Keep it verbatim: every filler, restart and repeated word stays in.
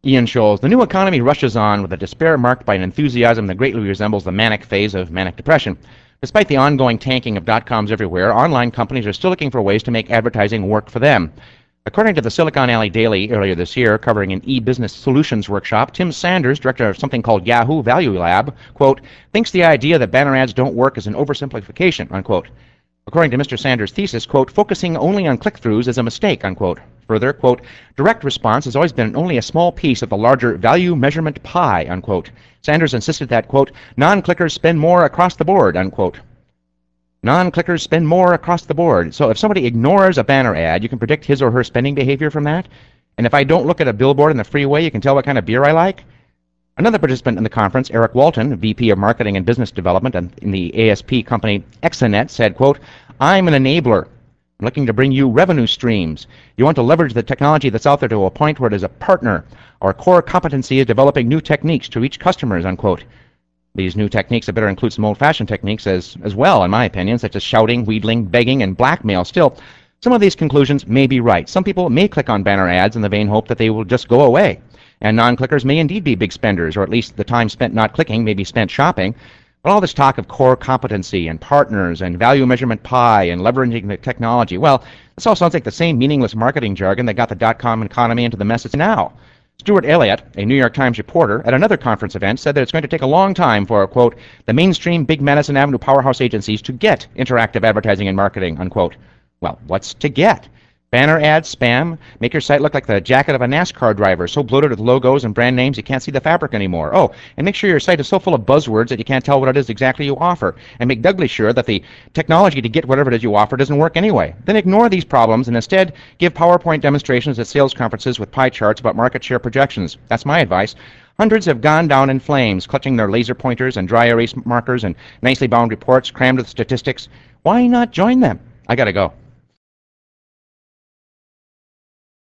Ian Scholes, the new economy rushes on with a despair marked by an enthusiasm that greatly resembles the manic phase of manic depression. Despite the ongoing tanking of dot-coms everywhere, online companies are still looking for ways to make advertising work for them. According to the Silicon Alley Daily earlier this year, covering an e-business solutions workshop, Tim Sanders, director of something called Yahoo Value Lab, quote, thinks the idea that banner ads don't work is an oversimplification, unquote. According to Mister Sanders' thesis, quote, focusing only on click-throughs is a mistake, unquote. Further, quote, direct response has always been only a small piece of the larger value measurement pie, unquote. Sanders insisted that, quote, non-clickers spend more across the board, unquote. Non-clickers spend more across the board. So if somebody ignores a banner ad, you can predict his or her spending behavior from that. And if I don't look at a billboard in the freeway, you can tell what kind of beer I like. Another participant in the conference, Eric Walton, V P of Marketing and Business Development in the A S P company Exanet, said, quote, I'm an enabler. I'm looking to bring you revenue streams. You want to leverage the technology that's out there to a point where it is a partner. Our core competency is developing new techniques to reach customers, unquote. These new techniques that better include some old-fashioned techniques as, as well, in my opinion, such as shouting, wheedling, begging, and blackmail. Still, some of these conclusions may be right. Some people may click on banner ads in the vain hope that they will just go away. And non-clickers may indeed be big spenders, or at least the time spent not clicking may be spent shopping. But all this talk of core competency and partners and value measurement pie and leveraging the technology, well, this all sounds like the same meaningless marketing jargon that got the dot-com economy into the mess it's now. Stuart Elliott, a New York Times reporter, at another conference event said that it's going to take a long time for, quote, the mainstream big Madison Avenue powerhouse agencies to get interactive advertising and marketing, unquote. Well, what's to get? Banner ads, spam, make your site look like the jacket of a NASCAR driver, so bloated with logos and brand names you can't see the fabric anymore. Oh, and make sure your site is so full of buzzwords that you can't tell what it is exactly you offer. And make doubly sure that the technology to get whatever it is you offer doesn't work anyway. Then ignore these problems and instead give PowerPoint demonstrations at sales conferences with pie charts about market share projections. That's my advice. Hundreds have gone down in flames, clutching their laser pointers and dry erase markers and nicely bound reports crammed with statistics. Why not join them? I gotta go.